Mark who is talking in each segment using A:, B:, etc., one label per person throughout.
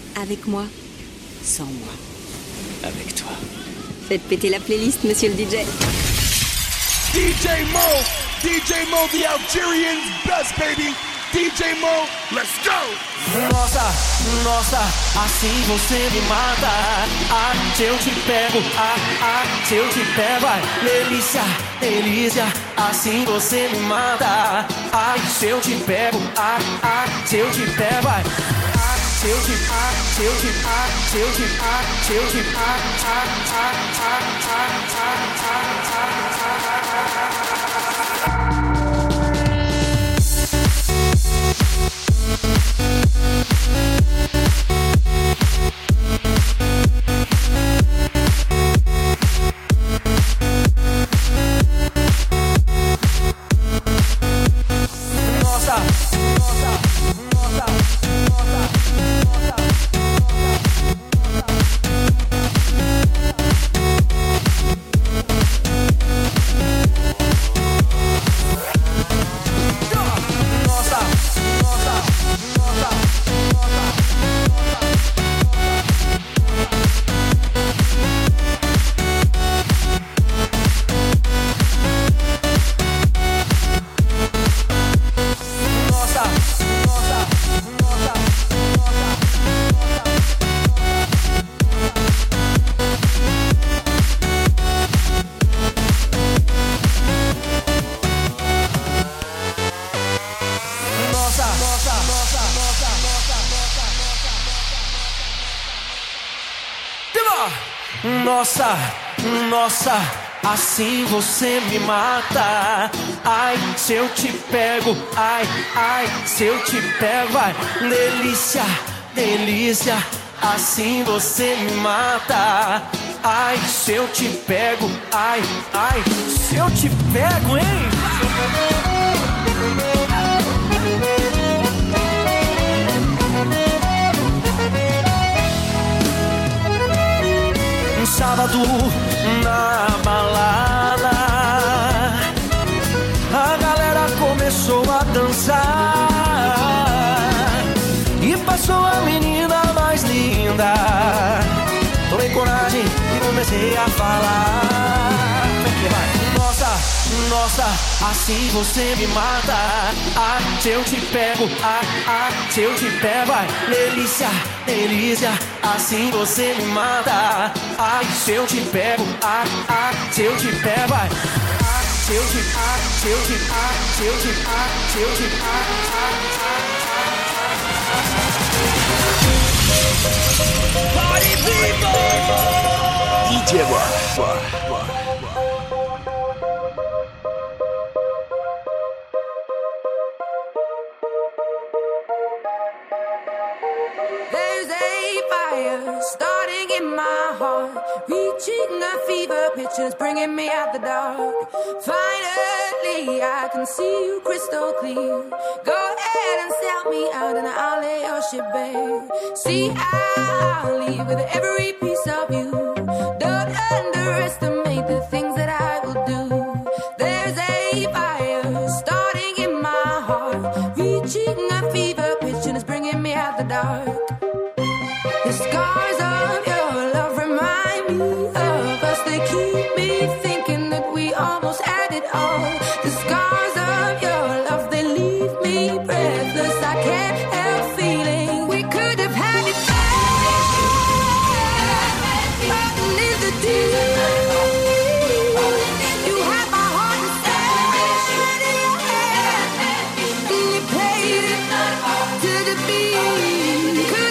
A: Avec moi, sans moi.
B: Avec toi.
A: Faites péter la playlist, monsieur le DJ.
C: DJ Mo, the Algerian's best, baby. DJ Mo, let's go!
D: Nossa, nossa, assim você me mata. Ah, se eu te pego, se eu te pego, ai, delícia, delícia, assim você me mata. Ai, se eu te pego, se eu te pego, ai, se eu te, se eu te, se eu te, se eu te, Nossa, nossa, assim você me mata. Ai, se eu te pego, ai, se eu te pego, ai, delícia, delícia, assim você me mata. Ai, se eu te pego, ai, se eu te pego, hein? Sábado na balada, a galera começou a dançar e passou a menina mais linda. Tomei coragem e comecei a falar. Nossa, nossa, assim você me mata. Ah, se eu te pego, se eu te pego, ai, delícia, delícia, assim você me mata. Ai, se eu te pego, se eu te pego, ai, se eu te, se eu te, se eu te, se eu te, Party people!
C: DJ Mo.
E: There's a fire starting in my heart, reaching a fever pitch and it's bringing me out the dark. Finally, I can see you crystal clear. Go ahead and sell me out and I'll lay your shit bare. See, I'll leave with every piece of you. Don't underestimate the things that I will do. There's a fire starting in my heart, reaching a fever pitch and it's bringing me out the dark. The scars of your love remind me of us. They keep me thinking that we almost had it all. The scars of your love, they leave me breathless. I can't help feeling we could have had it back. Rotten is the deal. You had my heart inside in your hand, and you played it to the beat.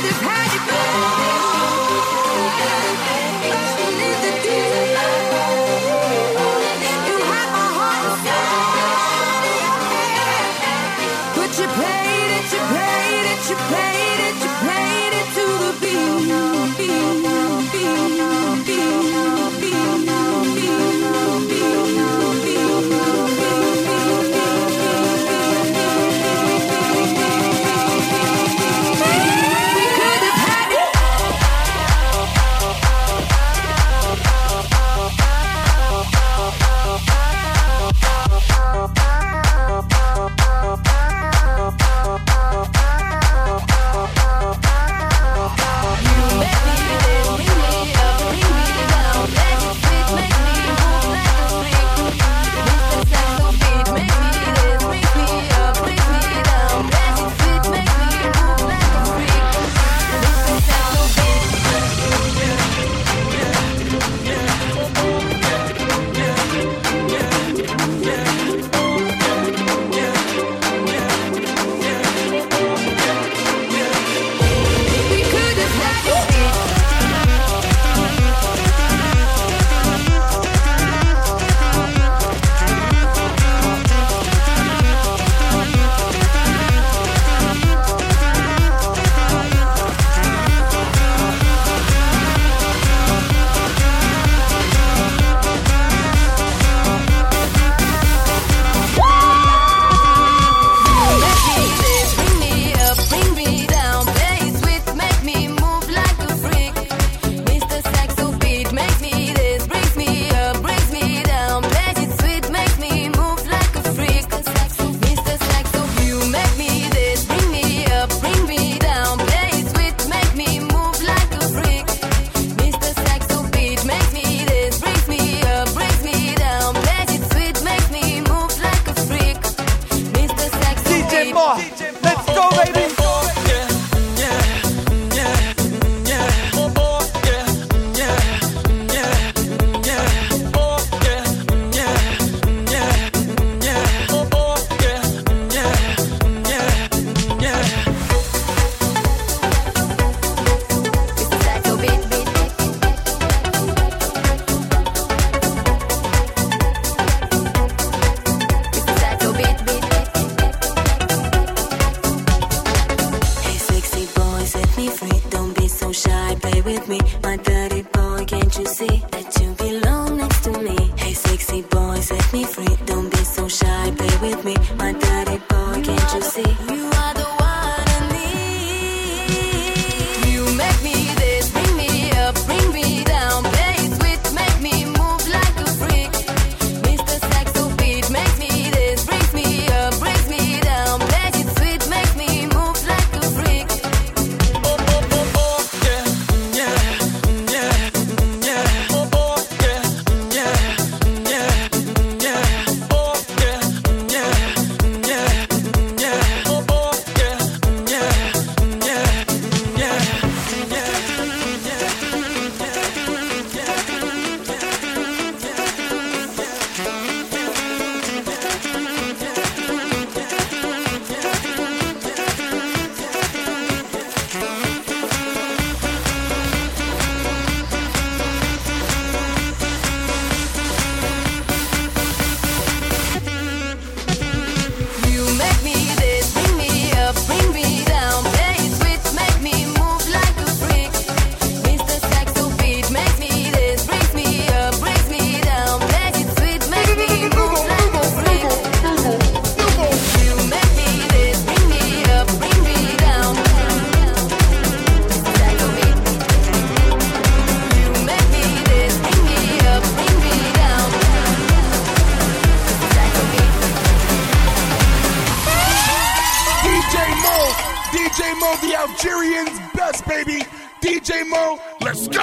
B: with me. My dirty boy, can't you see that you belong next to me? Hey, sexy boy, set me free. Don't be so shy, play with me. My dirty boy, can't you see? You are the one I need. You make me this, bring me up, bring me down. Play it sweet, make me move like a freak. Mr. Saxo beat makes me this, brings me up, brings me down. Play it sweet, makes me move like a freak.
C: Oh, oh, oh, oh, yeah, yeah, yeah, yeah. Oh, oh, yeah, yeah, yeah, yeah. Oh, yeah, yeah, yeah, yeah. Oh, oh, yeah, yeah, yeah, yeah,
B: You make me this, bring me up, bring me down. Play it sweet, make me move like a freak. Mr. Saxo beat makes me this, brings me up, brings me down. Play it sweet, make me move like a freak. You make me this, bring me up, bring me down. Saxo beat. You make me this, bring me up, bring me down. Saxo beat.
C: DJ Mo, the Algerians' best, baby. DJ Mo, let's go.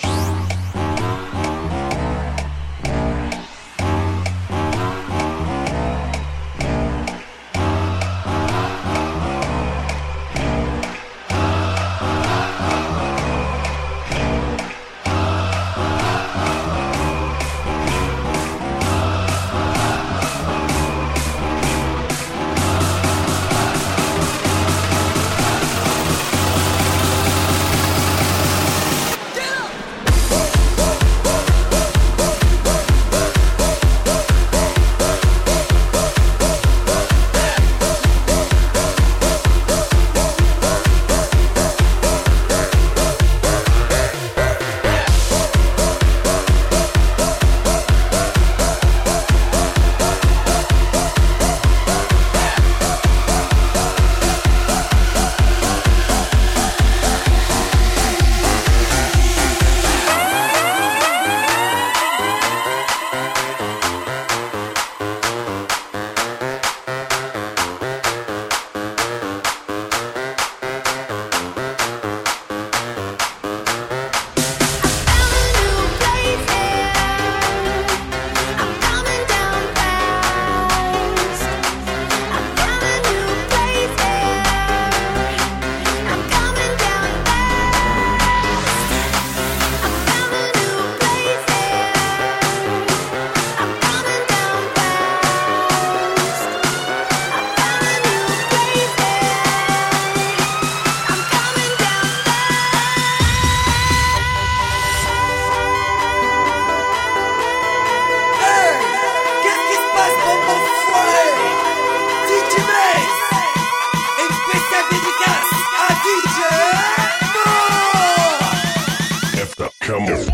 C: Come on.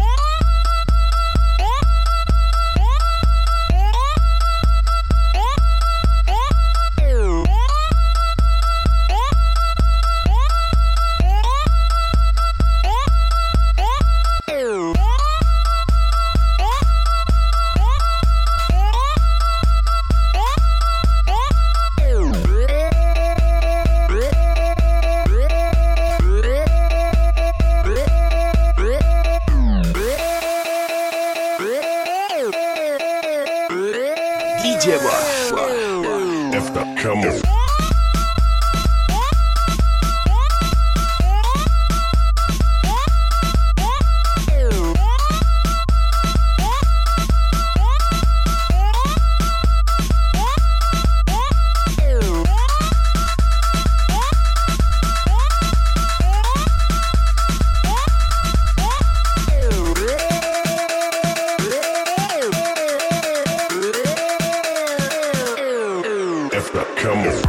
C: DJ Mo. Come on. Come on.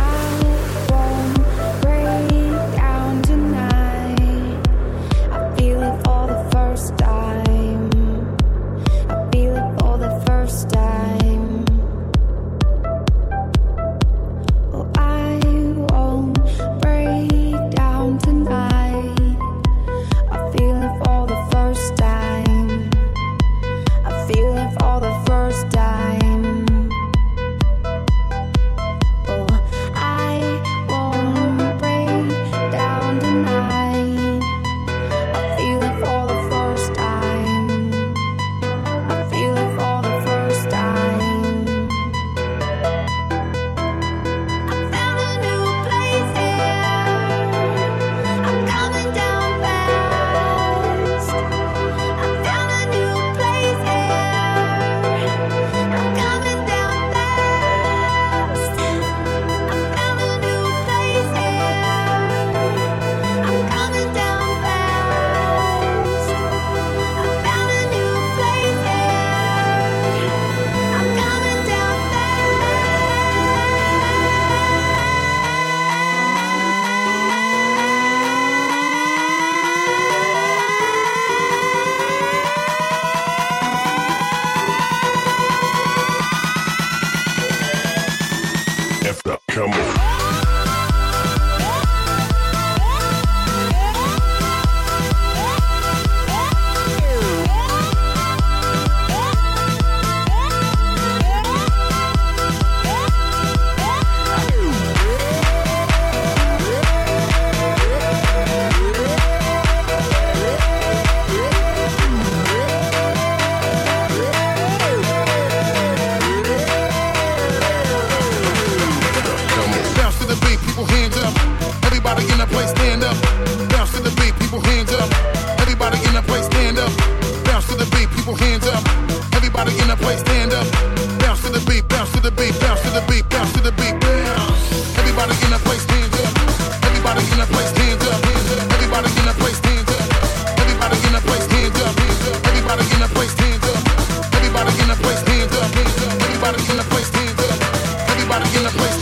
F: the place, hands up. Everybody in the place, hands up. Everybody in the place, hands up. Everybody in the place, hands up. Everybody in the place, hands up. Everybody in the place, hands up. Everybody in the place.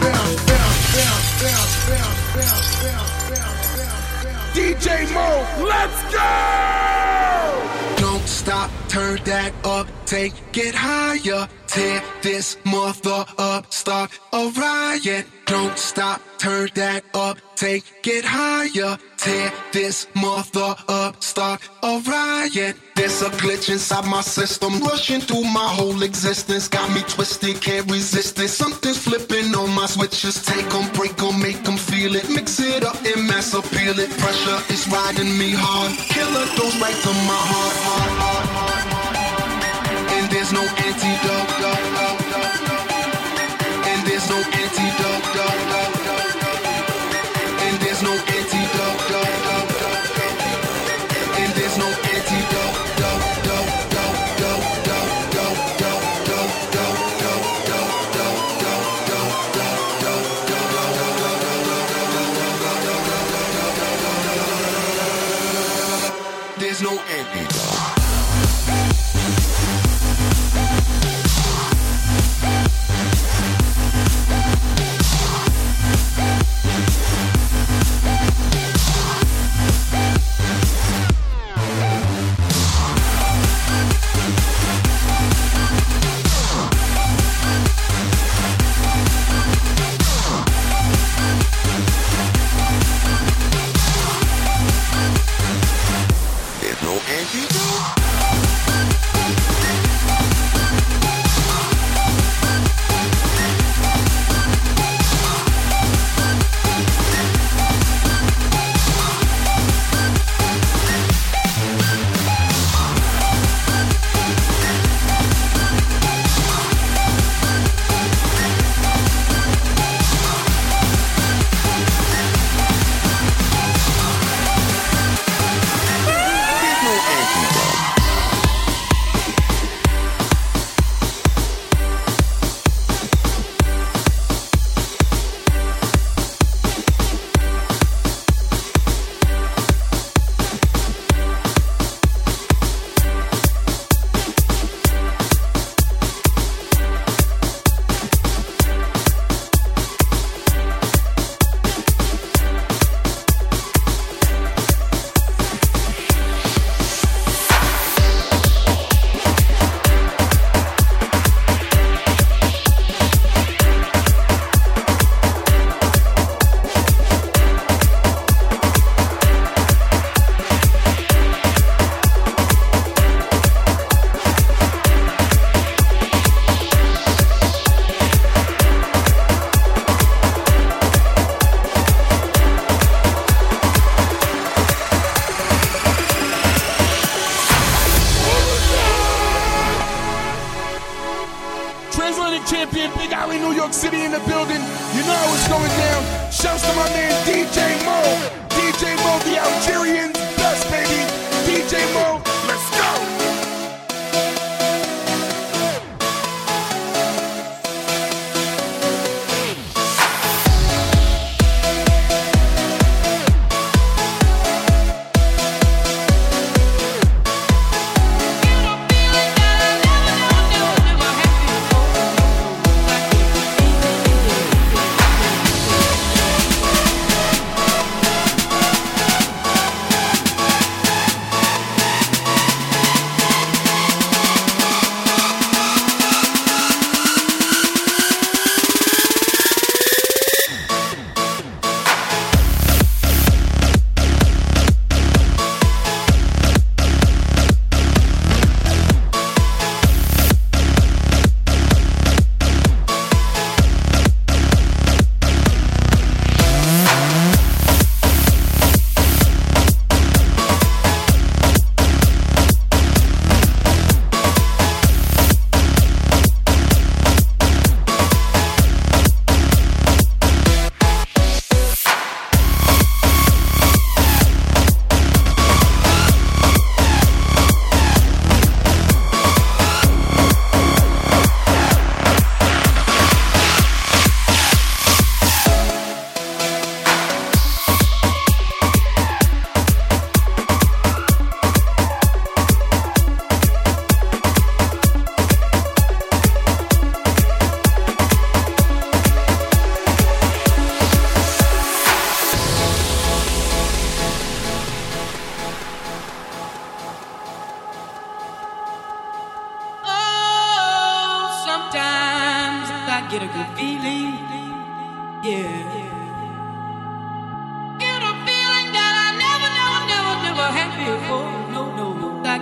F: DJ Mo, let's go!
G: Don't stop, turn that up, take it higher. Tear this mother up, start a riot. Don't stop, turn that up, take it higher. Tear this mother up, start a riot. There's a glitch inside my system, rushing through my whole existence. Got me twisted, can't resist it. Something's flipping on my switches. Take 'em, break 'em, make 'em feel it. Mix it up and mass appeal it. Pressure is riding me hard. Killer goes right to my heart. And there's no antidote. And there's no antidote. And there's no antidote. And there's no antidote. There's no antidote.
F: Champion, Big Alley, New York City in the building. You know how it's going down. Shouts to my man DJ Mo. DJ Mo, the Algerian's best, baby. DJ Mo, let's go.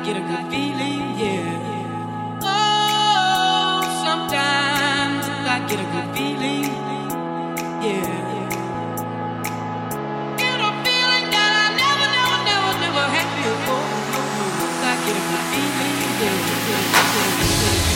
E: get a good feeling, yeah. Oh, sometimes I get a good feeling, yeah. Get a feeling that I never had before. I get a good feeling, yeah.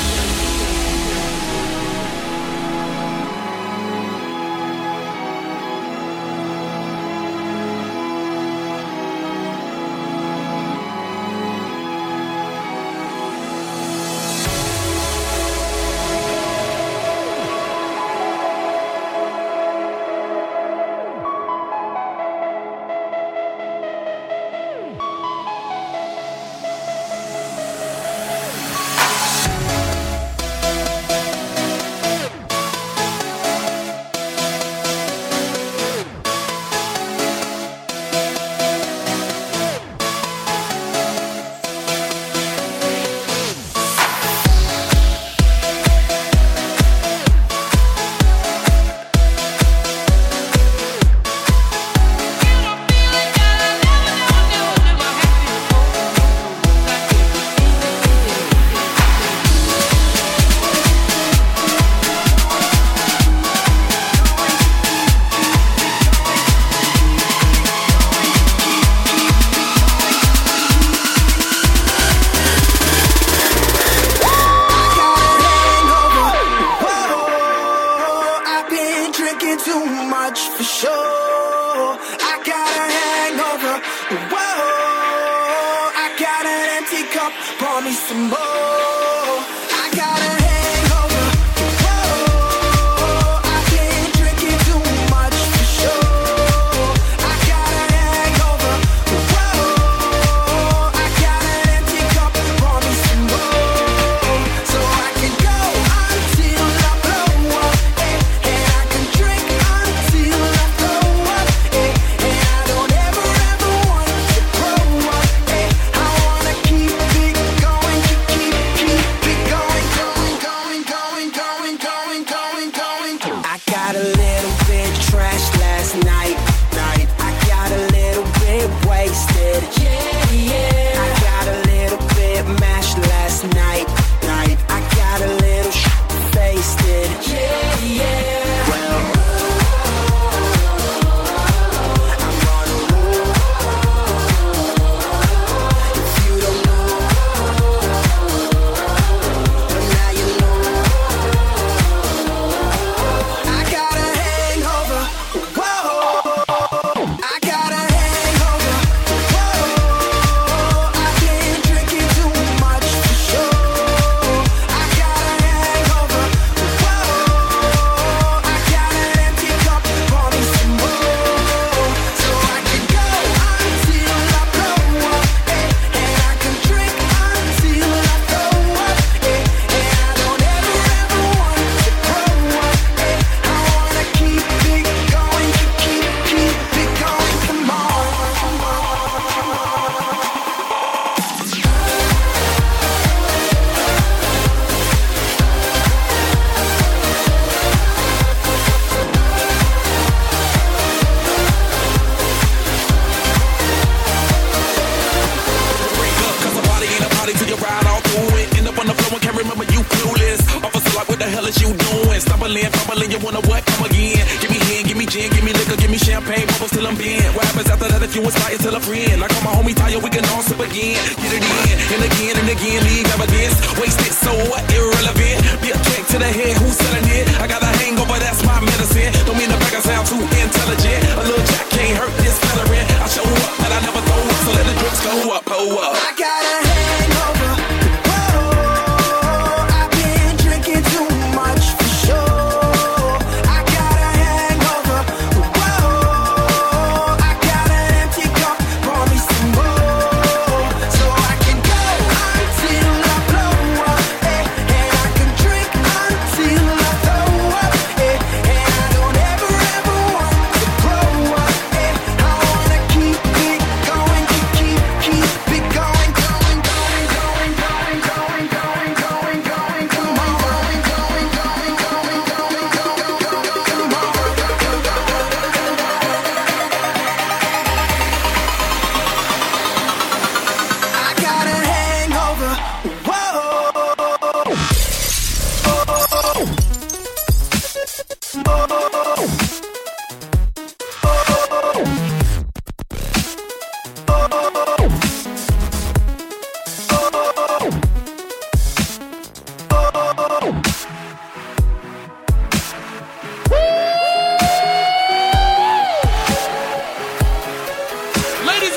G: Keep it going.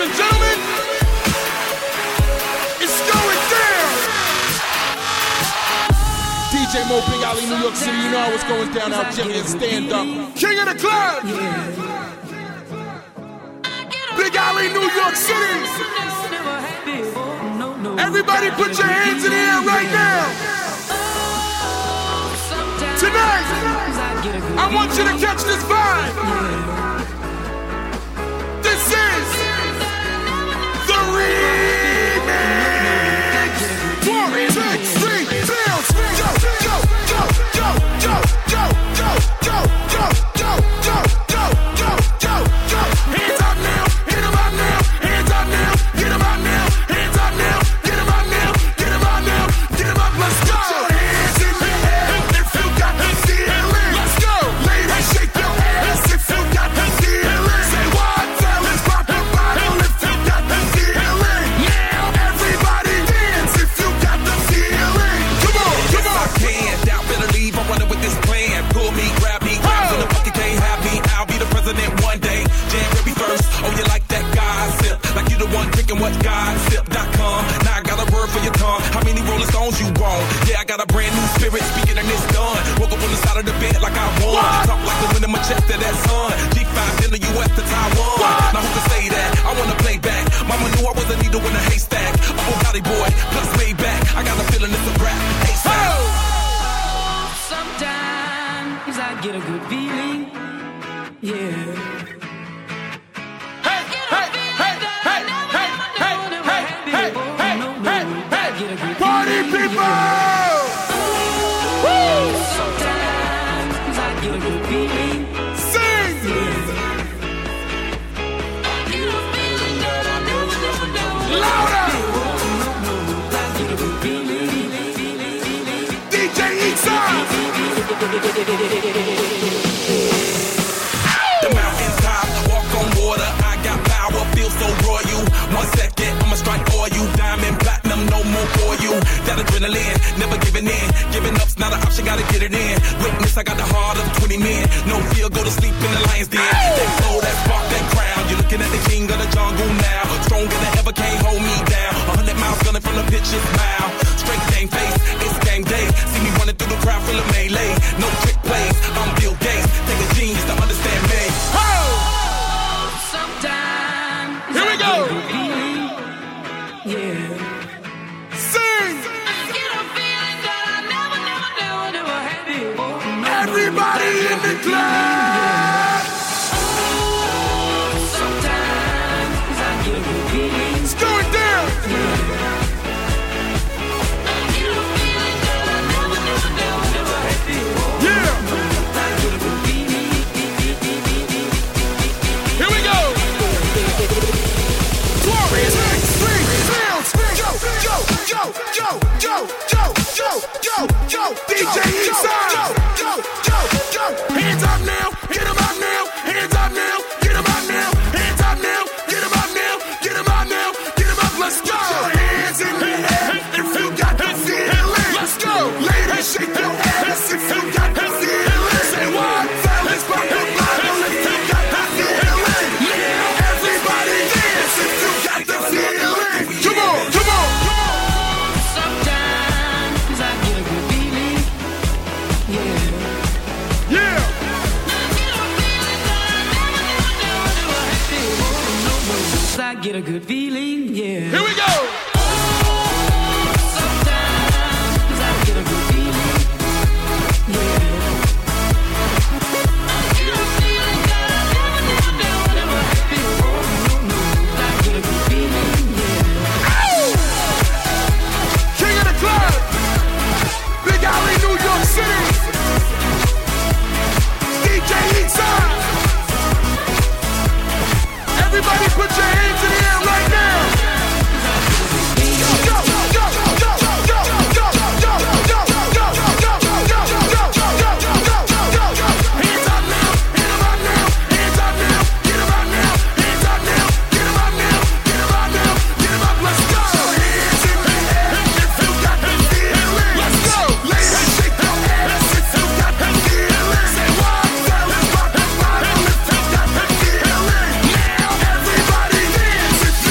F: and gentlemen, it's going down. DJ Mo, Big Alley, New York City. You know what's going down out there in stand up. King of the club. Big Alley, New York City. Everybody put your hands in the air right now. Tonight, I want you to catch this vibe. This is the remix. 1, 2, 3, bounce. Go, go, go, go, go, go, go, go, go, go, go, go, go, go, go. Hands up now, hit 'em out now. Hands up now, get 'em out now. Hands up now, get 'em out now. Get 'em out now, get 'em up. Let's go. Put your hands in the air if you got the feeling. Let's go. Ladies, shake your ass if you got the feeling. Say what? Fellas, pop the bottle if you got the feeling. Now everybody dance if you got the feeling. Come on, come on.
H: I can. Doubt better leave. I'm running with this plan. Pull me, grab me, grab in the bucket, can't have me. I'll be the president one day. January 1st. Oh, you like that gossip? Like you the one drinking what gossip.com. Now I got a word for your tongue. How many Rolling Stones you want? Yeah, I got a brand new spirit speaking and it's done. Woke up on the side of the bed like I won. Talk like the wind in my chest to that sun. G5 in the US to Taiwan. Now who can say that? I wanna play back. Mama knew I was a needle in a haystack. A Bugatti boy, plus way back. I got a feeling it's a rap.
I: Sometimes I get a good feeling, yeah.
F: Hey, hey, hey, hey, hey, hey, hey, hey, hey, hey, hey. Party people! Woo!
I: Sometimes I get a good feeling.
F: Sing! Louder! DJ Eastside!
H: The mountaintop, walk on water. I got power, feel so royal. 1 second, I'ma strike for you. Diamond, platinum, no more for you. That adrenaline, never giving in. Giving up's not an option, gotta get it in. Witness, I got the heart of 20 men. No fear, go to sleep in the lion's den. That flow, that spark, that crown. You're looking at the king of the jungle now. Stronger than ever, can't hold me down. 100 miles gunning from the pitcher's mouth. Straight game face, it's game day. See me running through the crowd full of melee. No trick plays, I'm Bill Gates. Take a genius to understand me.
I: Sometimes
F: Here we go!
I: yeah.
F: Sing! Everybody in the club!
I: Sometimes I get a good feeling.
F: It's going down! Yeah! Here we go! 1, 2, 3, bounce! Go, go, go, go, go, go, go, go, go! DJ Eastside! Go, go, go, go! Hands up now! Get 'em out now! Hands up now! Get 'em out now! Hands up now! Get 'em out now! Get 'em out now! Get 'em up! Let's go! Put your hands in the air if you got the feeling. Let's go! Ladies, shake your ass if you got the feeling. Say what? Fellas, pop the bottle if you got the feeling. Yeah, everybody dance if you got the feeling. Come on, come on!
I: Sometimes I get a good feeling, yeah.
F: Yeah!
I: I get a good feeling, yeah.
F: Here we go!
I: Sometimes I get a good feeling, yeah. I get a feeling that I never had before. I get a good feeling, yeah.
F: King of the club! Big Alley, New York City! DJ Eastside! Everybody put your hands in the air right now! Go, go, go, go, go, go, go, go, go, go, go, go, go, go, go. Hands up now, hit 'em out now, hands up now, get 'em out now, hands up now, get 'em out now, get 'em out now, get 'em up, let's go! Hands in the air if you got the feeling. Let's go! Ladies, shake your ass if you got the feeling. Say what? Fellas, pop the bottle if you got the feeling. Now everybody dance if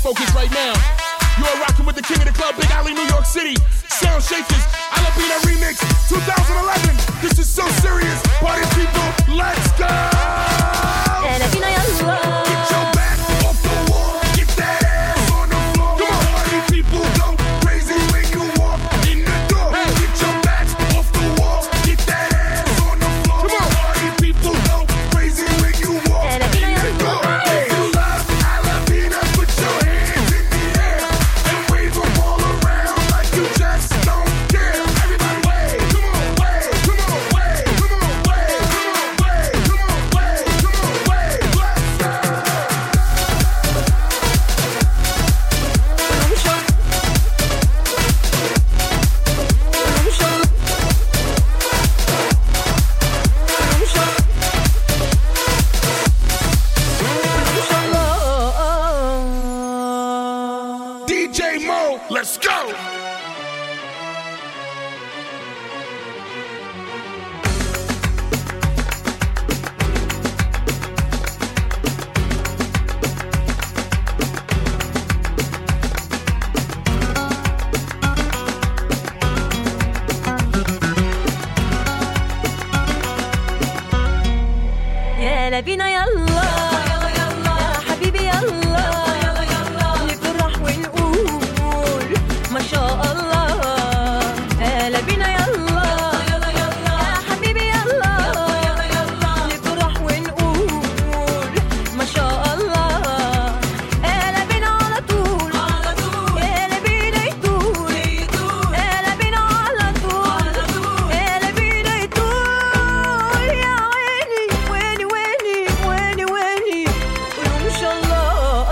J: focus right now. You are rocking with the king of the club, Big Alley, New York City. Sound Shakers, Alabina Remix, 2011. This is So Serious. Party people, let's go!
B: Alabina yalla.
J: Get your back off the wall. Get that ass on the floor. Come on, party people, go crazy when you walk in the door. Get your back off the wall. Get that ass on the floor. Come on, party people, go crazy when you walk in the door. If you love Alabina, put your hands in the air and wave them all around like you just don't care. Everybody wave, come on, wave, come on, wave, come on, wave, come on, wave, come on, wave, come on, wave, let's go. DJ Mo, let's go.
B: يا لبينا يلا يا حبيبي يلا نفرح ونقول ما شاء الله يا لبينا يلا يا حبيبي يلا نفرح ونقول ما شاء الله يا لبينا على طول يا لبينا يطول يا لبينا على طول يا لبينا يطول يا عيني ويني ويني ويني ويني وإن شاء الله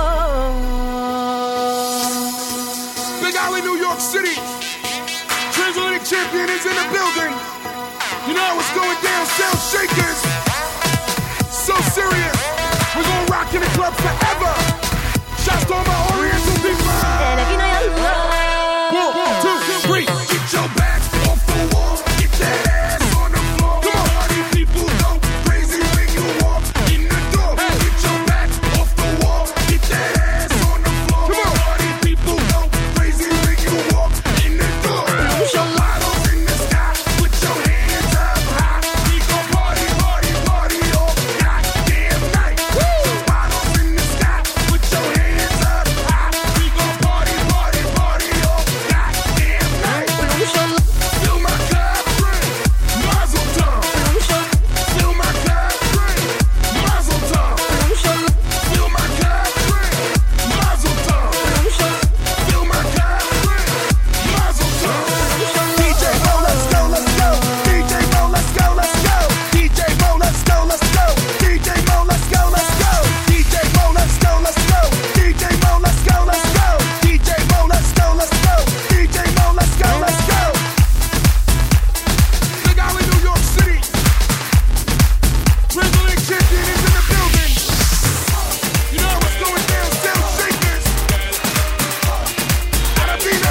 J: Big Alley, New York City. Transatlantic champion is in the building. You know what's going down, Sound Shakers. So Serious. We're gonna rock in the club forever. Shouts to all my Oriental people.
B: يا لبينا يلا
J: 1, 2, 3. Get your back off the wall. Get that ass on the floor. Come on, party people, go crazy when you walk in the door. Get your back off the wall. Get that ass on the floor. Come on, party people, go crazy when you walk in the door. Put your bottles in the sky. Put your hands up high. We gon' party, party, party all goddamn night. Put your bottles in the sky. Put your hands up high. We gon' party, party, party all goddamn night. Fill my cup, drink, Mazel tov. Fill my cup, drink, Mazel tov. Fill my cup, drink, Mazel tov. Fill my cup, drink, Mazel tov. DJ Mo, let's go, let's go. DJ Mo, let's go, let's go. DJ Mo, let's go, let's go. DJ Mo, let's go, let's go. DJ Mo, let's go, let's go. DJ Mo, let's go, let's go. DJ Mo, let's go, let's go. DJ Mo, let's go, let's go. Big Alley, New York City. Transatlantic champion is in the building. You know what's going down, Sound Shakers. Alabina.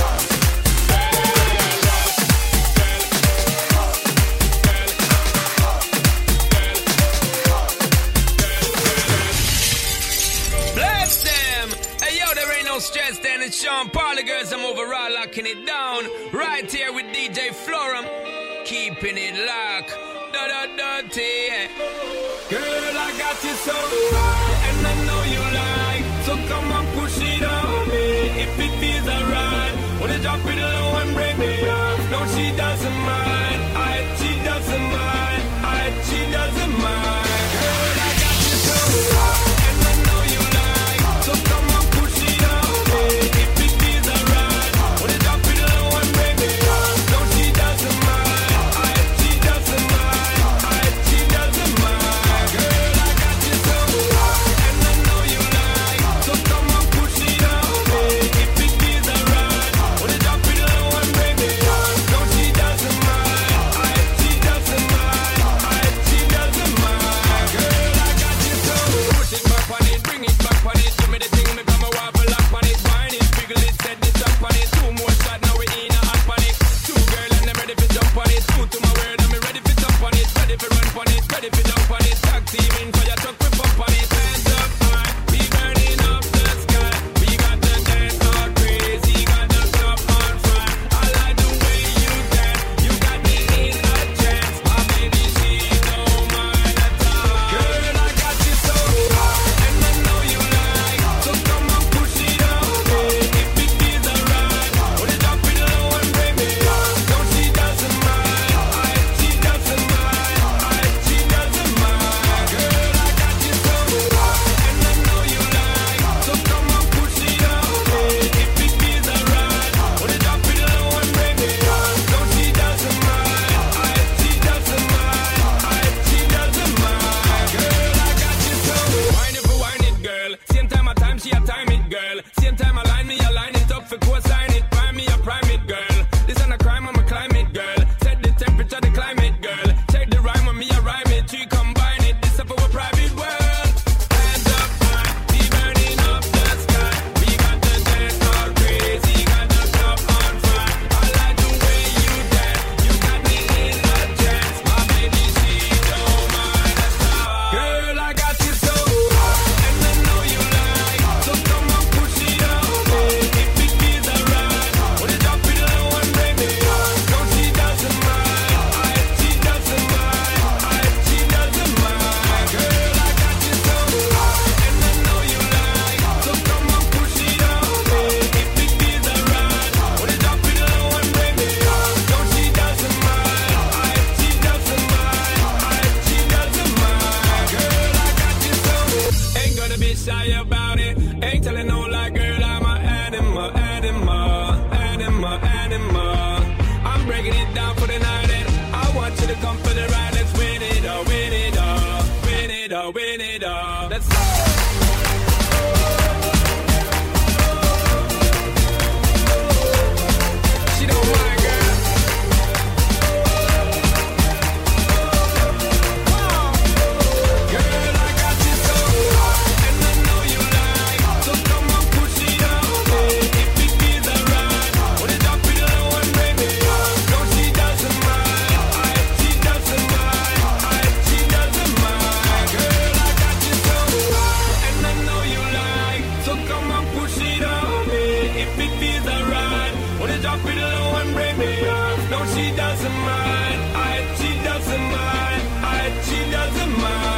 I: Bless them. Hey, yo, there ain't no stress then. It's Sean Parley girls. I'm overall locking it down. Right here with DJ Florum. Keeping it locked. Da-da-da-T. Girl, I got you so right. And I know you like. So come on, push it on me. If it feels alright. Wanna drop it low and break me up. No, she doesn't mind. She doesn't mind. She doesn't mind. Girl, I got you so right. And I know you like. So come on, push it on me. If it feels alright. Wanna drop it low and break me up. No, she doesn't mind. She doesn't mind. She doesn't mind. Girl, I got you so right. And I know you like. So come on, push it on me. If it feels alright. Wanna drop it low and break me up. No, she doesn't mind. She doesn't mind. She doesn't mind. Girl, I got you so. Push it back on it, bring it back on it. Do me the thing, me come a waffle up on it. Wine it, wiggle it, set it up on it. 2 more shots, now we in a hot panic. 2 girl and I'm ready for jump on it. 2 to my word, and me ready for jump on it. Ready for run on it, ready for jump on it. Tag team in for your truck, we pump on it. Hands up high, we burning up the sky. We wanting more. I'm breaking it down for the night and I want you to come for the ride. Let's win it all, win it all, win it all, win it all. Let's go. She don't mind, girl. Girl, I got you so hard, and I know you like. So come on, push it on me. If it feels alright, wanna drop it low and bring me up. No, she doesn't mind. She doesn't mind. She doesn't mind. Girl, I got you so hard, and I know you like. So come on, push it on me. If it feels alright, wanna drop it low and bring me up. No, she doesn't mind. She doesn't mind. She doesn't mind.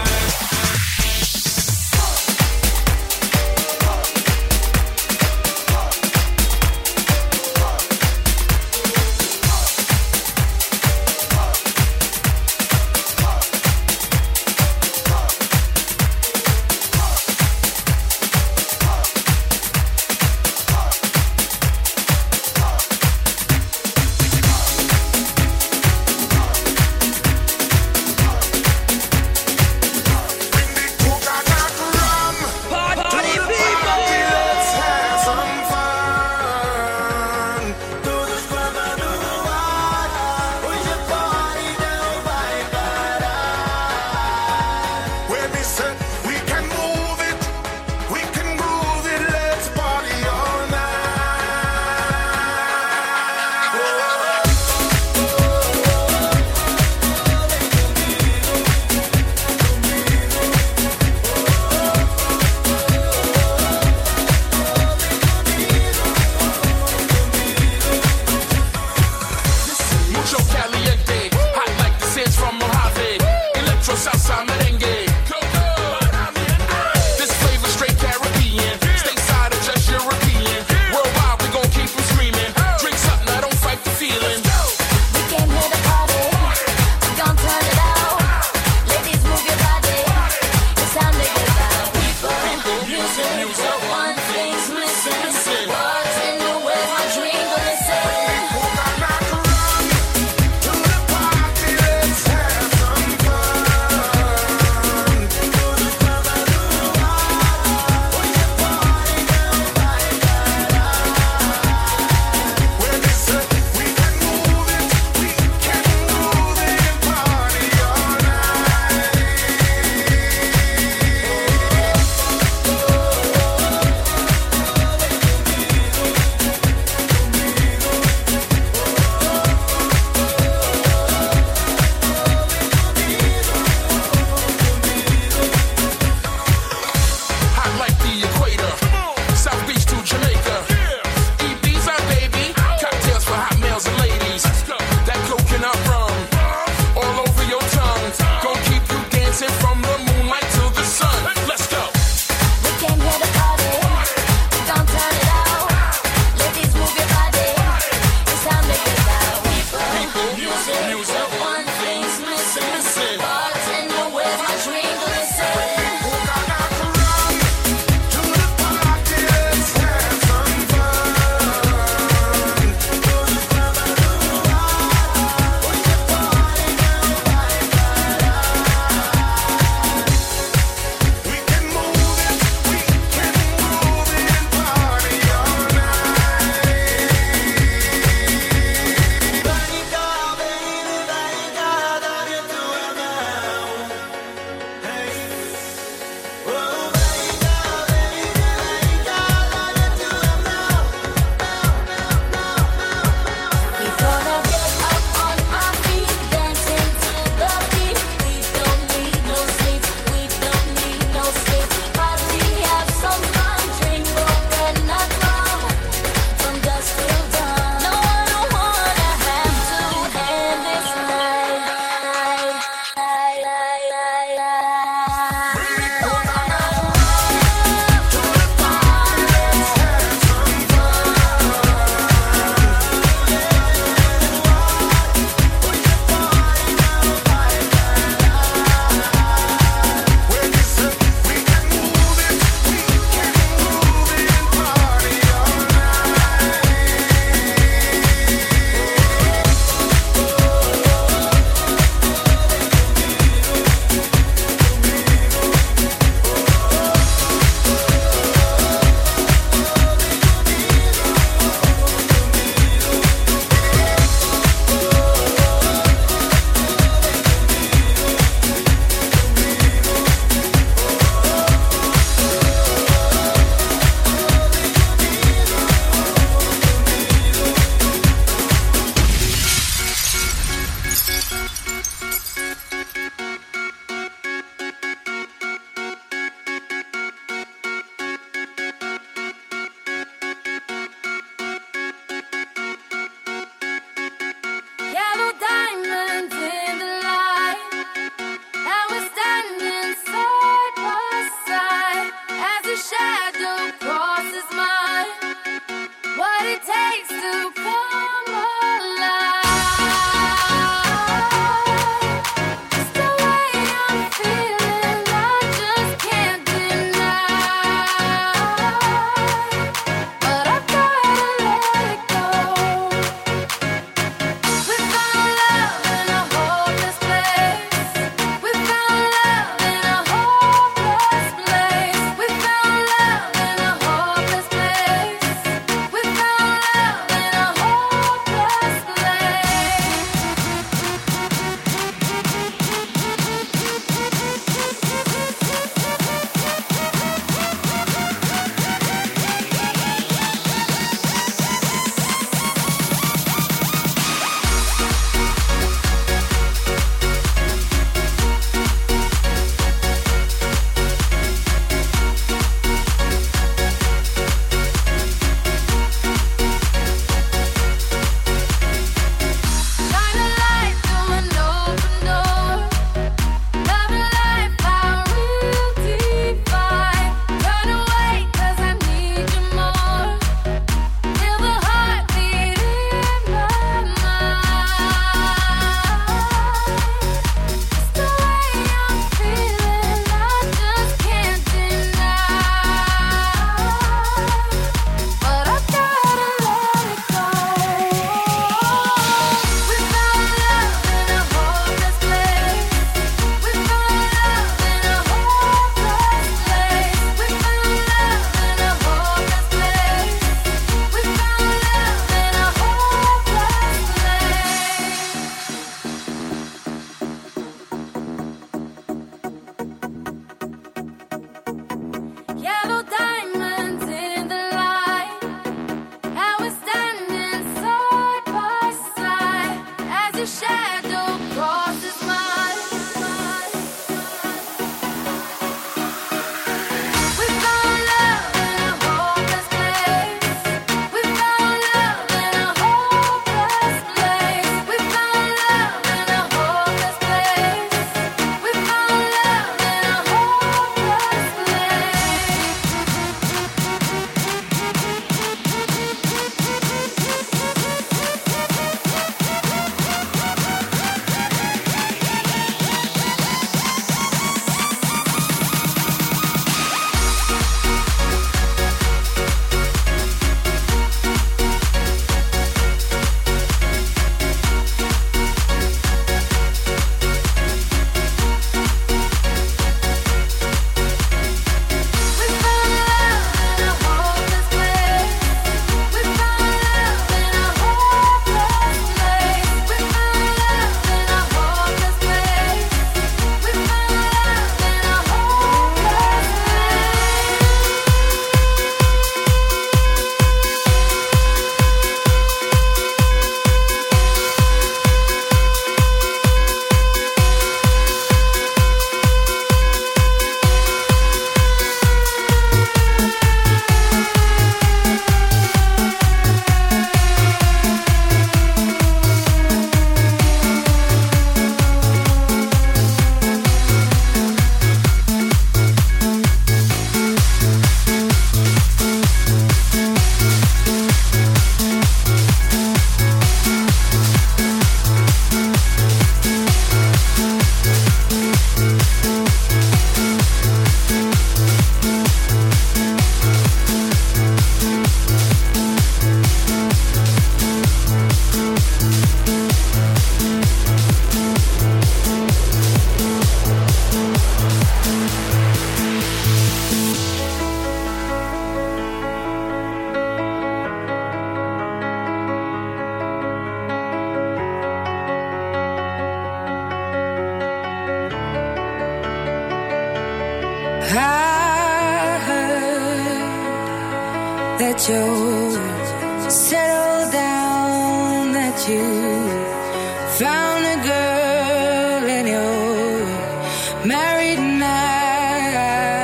E: you're settled down, that you found a girl and you're married now.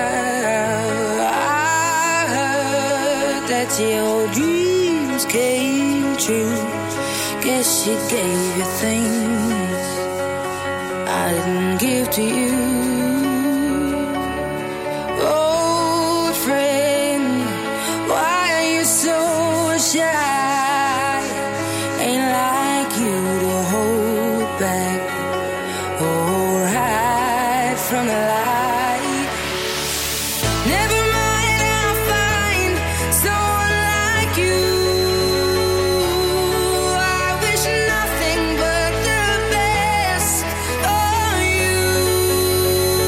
E: I heard that your dreams came true. Guess she gave you things I didn't give to you. Old friend, why are you so shy? Ain't like you to hold back or hide from the light. Never mind, I'll find someone like you. I wish nothing but the best for you.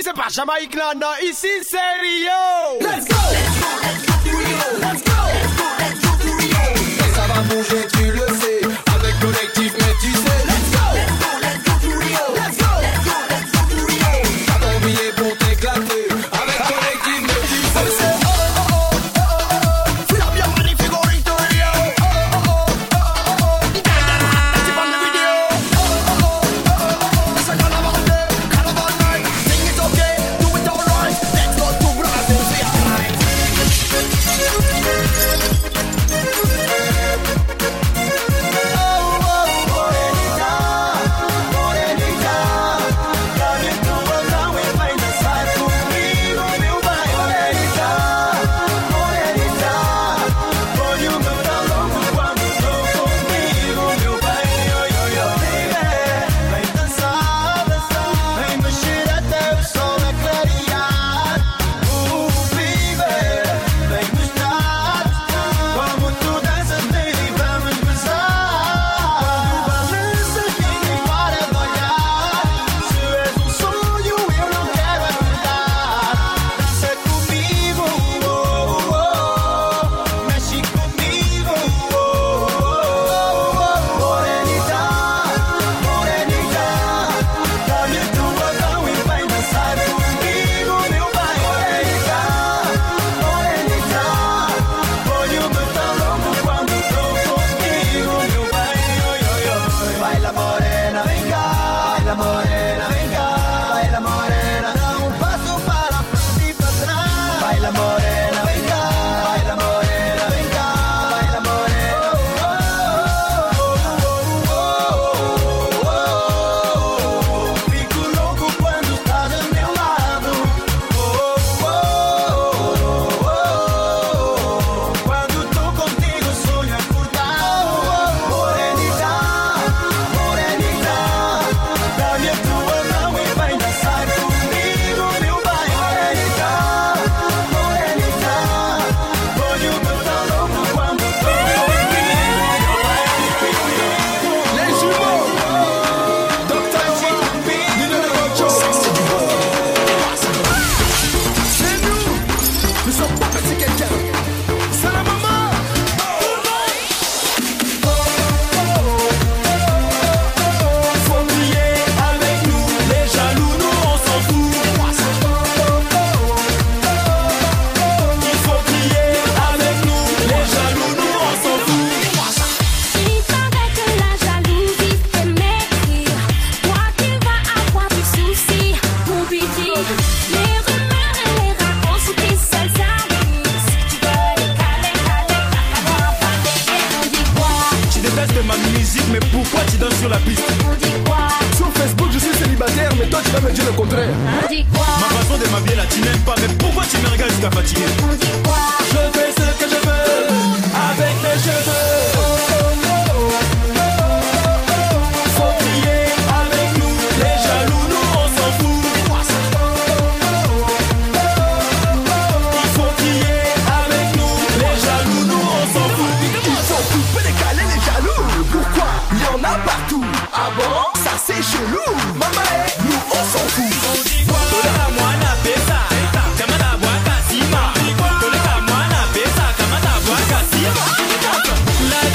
K: c'est pas Jamaïque là, non, ici c'est Rio. Let's go, let's go, let's go to Rio. Let's go, let's go, let's go to Rio. Et ça va bouger, tu le sais, avec collectif métissé. Let's go, let's go, let's go to Rio. Let's go, let's go, let's go to Rio. T'as ton billet pour t'éclater, avec collectif métissé. Oh, oh, oh, oh, oh, oh. Fais la bien magnifique au Rio to Rio. Oh, oh, oh, oh, oh, oh. T'es pas de vidéo. Oh, oh, oh, oh, oh. C'est carnaval day, carnaval night. Sing it okay, do it all right. Let's go to Brazil, see ya right.
C: La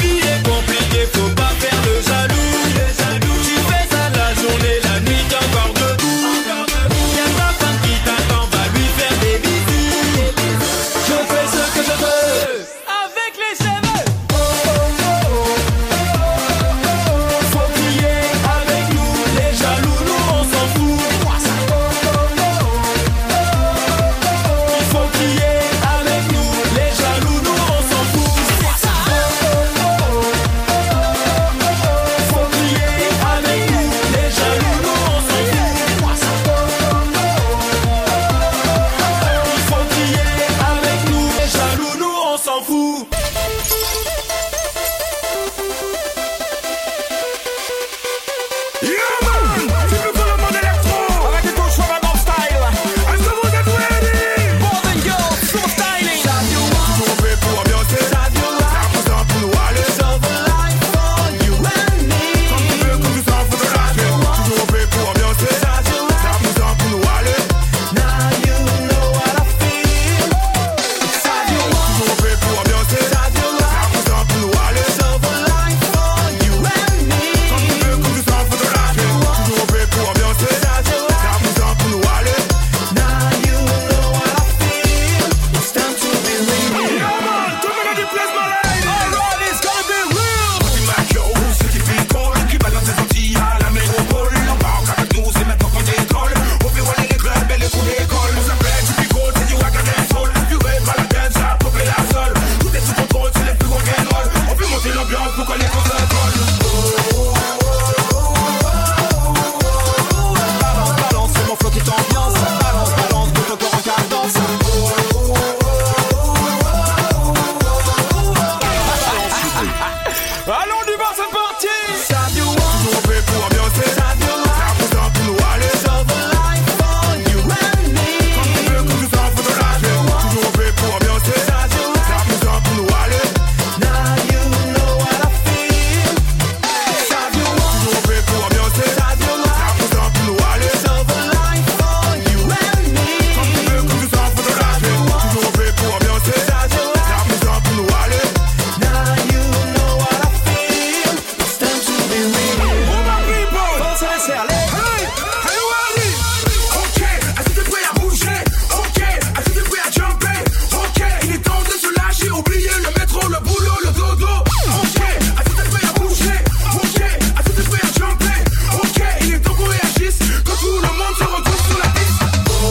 J: Allons, on y va, c'est parti.
K: Savio Waltz,
J: toujours prêt pour ambiancer.
K: Savio Life,
J: ça pousse un peu nous aller.
K: Silver Life for you and me.
J: Quand tu veux que tu t'en fous de la vie, toujours prêt pour ambiancer.
K: Savio Life,
J: ça pousse un peu nous aller.
K: now you know what I feel. Savio Waltz,
J: toujours prêt pour ambiancer.
K: Savio Life,
J: ça pousse un peu nous aller.
K: Silver Life for you and me.
J: Quand tu veux que tu t'en fous de la vie, toujours prêt pour ambiancer.
K: Savio Life,
J: ça pousse un peu nous aller.
K: now you know what I feel. It's time to be real.
J: Oh my people,
K: Faut se laisser aller.
J: hey, are you ready? Ok, est-ce que t'es prêt à bouger? Ok, est-ce que t'es prêt à jumper? Ok, il est temps de se lâcher, oublier le métro, le boulot, le dodo. Ok, est-ce que t'es prêt à bouger? Ok, est-ce que t'es prêt à jumper? Ok, il est temps qu'on réagisse, que tout le monde se retrouve sur la piste.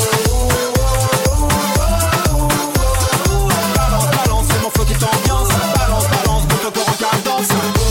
K: Balance, balance, c'est mon flow qui t'ambiance. Balance, balance, bouge ton corps en cadence.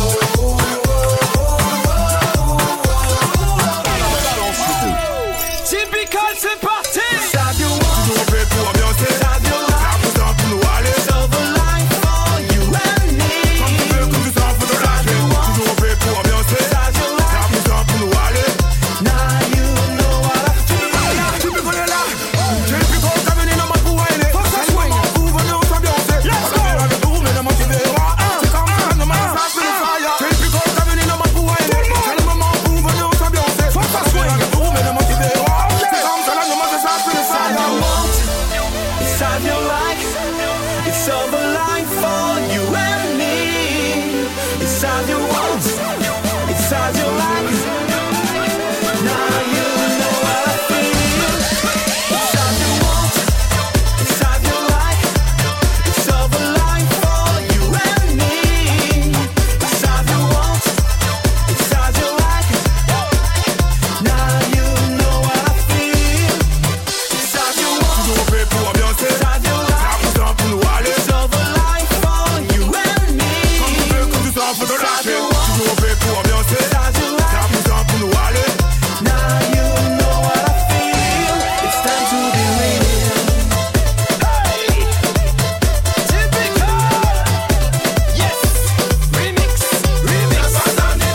J: Typical, c'est parti!
K: Savio Waltz,
J: Toujours prêt pour ambiancer.
K: Savio Life,
J: Ça pousse un peu nous aller.
K: Silver Life for you and me.
J: Quand tu veux que tu t'en fous de la vie, toujours prêt pour ambiancer.
K: Savio Life,
J: Ça pousse un peu nous aller.
K: now you know what I feel.
J: Tu peux connaître là. J'ai plus gros qu'à venir dans ma bouille. Faut que ça swing. Vous venez on s'ambiancer. Let's go. Avec vous, mais ne motivez pas. C'est comme ça, ne m'en fasse le fire. J'ai plus gros qu'à venir dans ma bouille. C'est le moment où vous venez on s'ambiancer. Faut que ça swing. Avec vous, mais ne motivez pas. C'est comme ça, ne m'en fasse le
K: Savio
J: fire.
K: Waltz, Savio Life, it's Silver Life for you and me. It's Savio Waltz, it's Savio Life. Now you know what I feel. It's Savio Waltz, it's Savio Life, it's Silver Life for you and me. It's Savio Waltz, it's Savio Life. Now you know what I feel. It's Savio Waltz,
J: Toujours prêt pour ambiancer.
K: Savio
J: Ça
K: Life,
J: pousse un peu nous aller.
K: Silver Life for you and me.
J: Quand tu veux que tu t'en fous de la vie, toujours prêt pour ambiancer.
K: Savio
J: Ça
K: Life,
J: pousse un peu nous aller.
K: now you know what I feel. It's time to be real. Hey, typical. Yes, remix, remix. C'est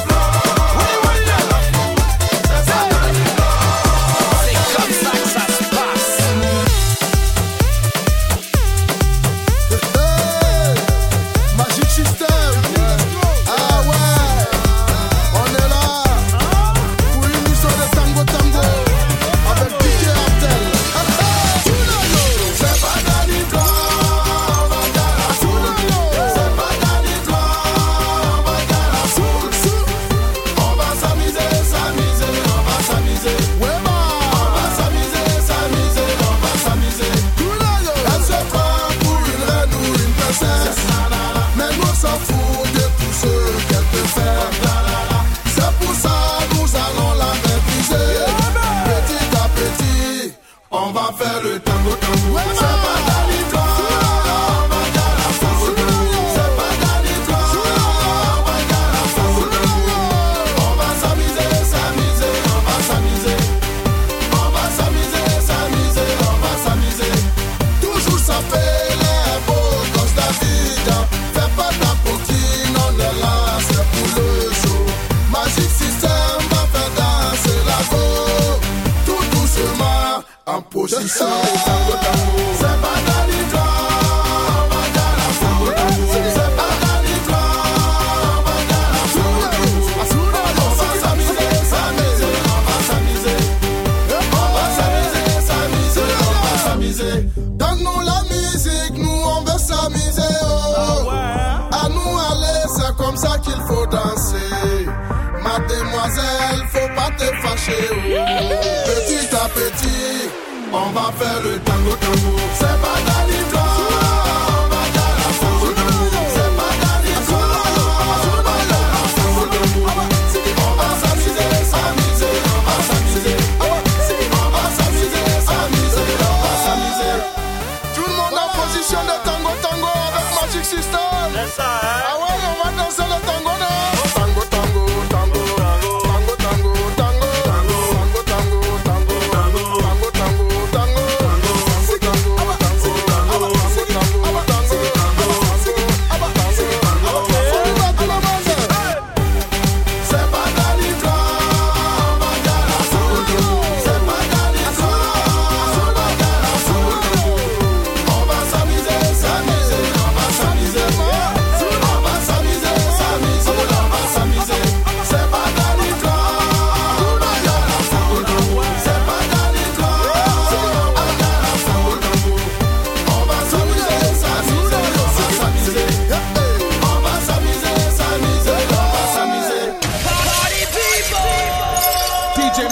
K: comme ça que ça se passe.
L: Magic System. Ah ouais, on est là pour une mission de tango tango avec DJ Abdel. C'est pas d'Anitra, on va faire la foule. C'est pas d'Anitra, on va faire la foule. On va s'amuser, s'amuser, on va s'amuser. On va s'amuser, s'amuser, on va s'amuser. Elle se prend pour une reine ou une princesse. Mais nous s'en fout de tout ce qu'elle peut faire. C'est pour ça nous allons la maîtriser. Petit à petit, on va faire le tango tango. C'est pas d'Anitra, on va faire la foule. C'est pas d'Anitra, on va faire la foule. On va s'amuser, s'amuser, on va s'amuser. On va s'amuser, s'amuser, on va s'amuser. Toujours ça fait les beaux gosses David. Fais pas ta coquine, on est là, c'est pour le show. Magic System va faire danser la go. Tout doucement, en position tango tango. C'est pas d'Anitra, on va faire la foule. C'est pas d'Anitra, on va faire la foule. On va s'amuser, s'amuser, on va s'amuser. On va s'amuser, s'amuser, on va s'amuser. Donne-nous la musique, nous on veut s'amuser. Oh. À nous aller, c'est comme ça qu'il faut danser. Mademoiselle, faut pas te fâcher. Oh. Petit à petit, on va faire le tango tango. C'est pas d'Anitra, on va faire la foule. C'est pas d'Anitra, on va faire la foule. On va s'amuser, s'amuser, on va s'amuser. On va s'amuser, s'amuser, on va s'amuser. Tout le monde en position de tango tango avec Magic System. Ah ouais, on va danser le tango, non? Tango tango, tango, tango, tango, tango, tango, tango, tango, tango, tango, tango, tango, tango, tango, tango, tango, tango,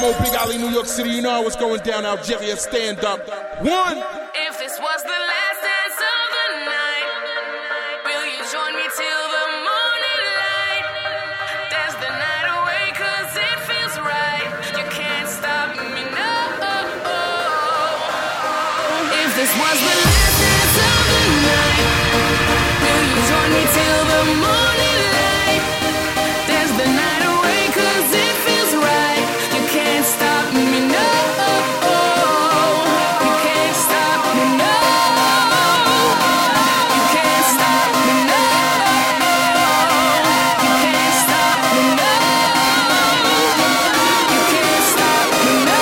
J: Mo, Big Alley, New York City. You know how it's going down. Algeria, stand up. One.
E: If this was the last dance of the night, will you join me till the morning light? Dance the night away 'cause it feels right. You can't stop me, no. If this was the last dance of the night, will you join me till the morning light? Dance the night away 'cause it feels right. You can't stop me, no. You can't stop me, no. You can't stop me, no. You can't stop me, no. You can't stop me, no.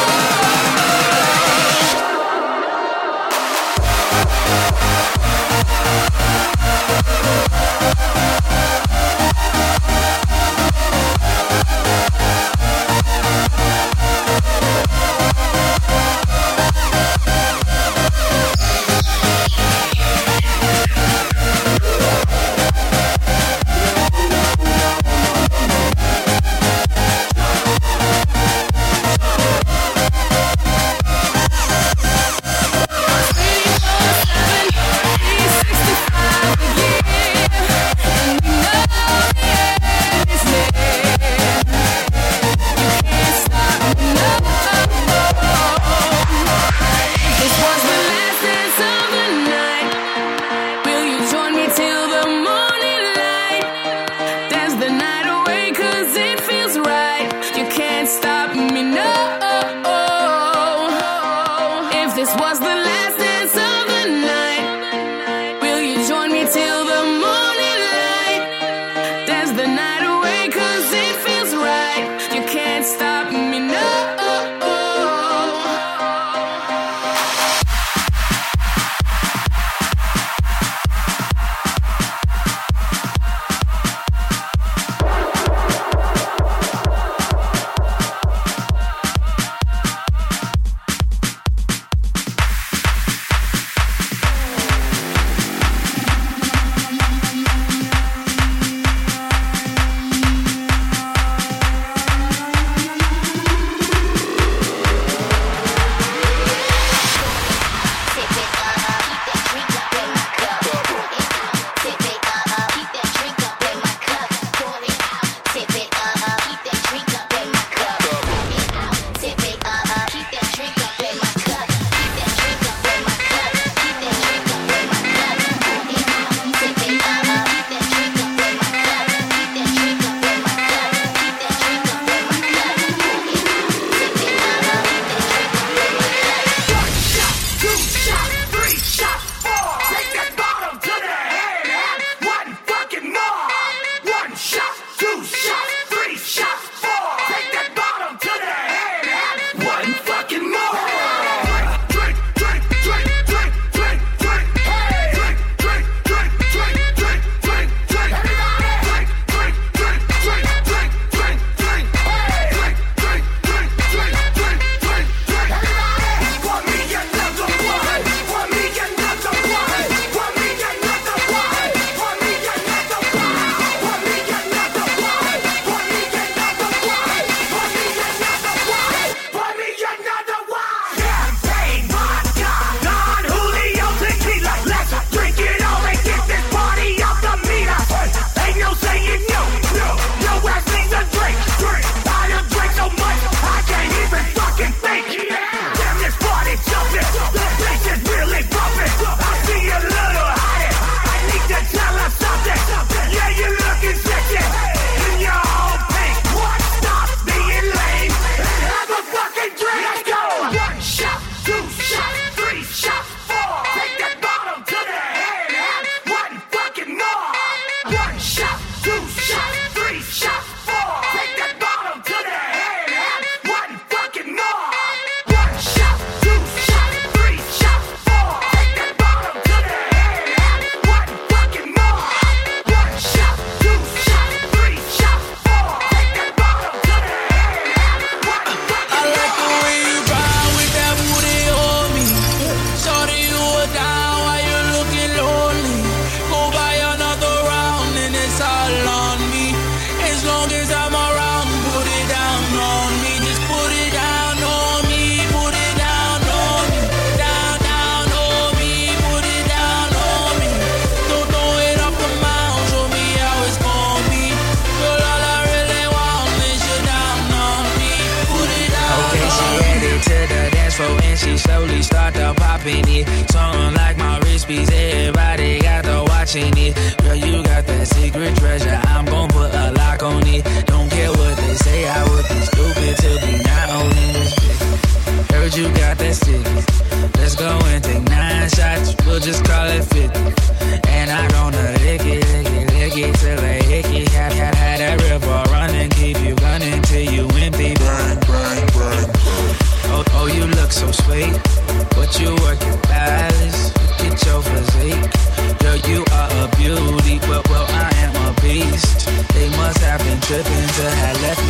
M: she slowly start to popping it. Something like my wrist piece, everybody got to watching it. Girl, you got that secret treasure, I'm gon' put a lock on it. Don't care what they say, I would be stupid to be not owning this bitch. Heard you got that stick. Let's go and take 9 shots, we'll just call it 50. And I gonna lick it till I hick it. Had that river running, keep you running till you empty. Burn. Oh, you look so sweet, but you work your balance. Get your physique, girl, you are a beauty, but well, I am a beast. They must have been tripping to have left